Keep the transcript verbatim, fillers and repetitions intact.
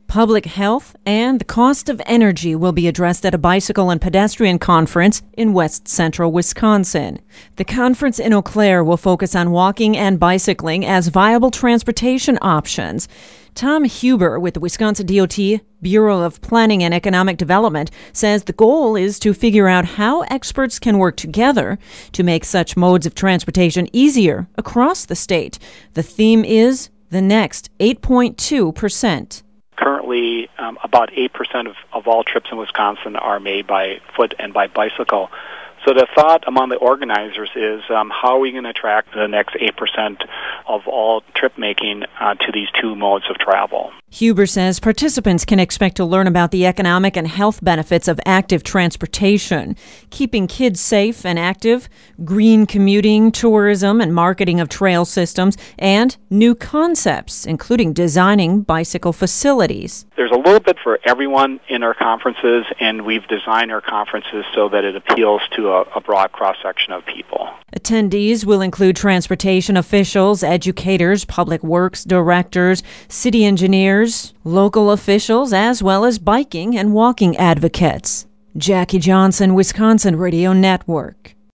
Public health and the cost of energy will be addressed at a bicycle and pedestrian conference in west central Wisconsin. The conference in Eau Claire will focus on walking and bicycling as viable transportation options. Tom Huber with the Wisconsin D O T Bureau of Planning and Economic Development says the goal is to figure out how experts can work together to make such modes of transportation easier across the state. The theme is the next eight point two percent. Currently, um, about eight percent of, of all trips in Wisconsin are made by foot and by bicycle. So the thought among the organizers is um, how are we going to attract the next eight percent of all trip making uh, to these two modes of travel? Huber says participants can expect to learn about the economic and health benefits of active transportation, keeping kids safe and active, green commuting, tourism and marketing of trail systems, and new concepts, including designing bicycle facilities. There's a little bit for everyone in our conferences, and we've designed our conferences so that it appeals to a, a broad cross-section of people. Attendees will include transportation officials, educators, public works directors, city engineers, local officials, as well as biking and walking advocates. Jackie Johnson, Wisconsin Radio Network.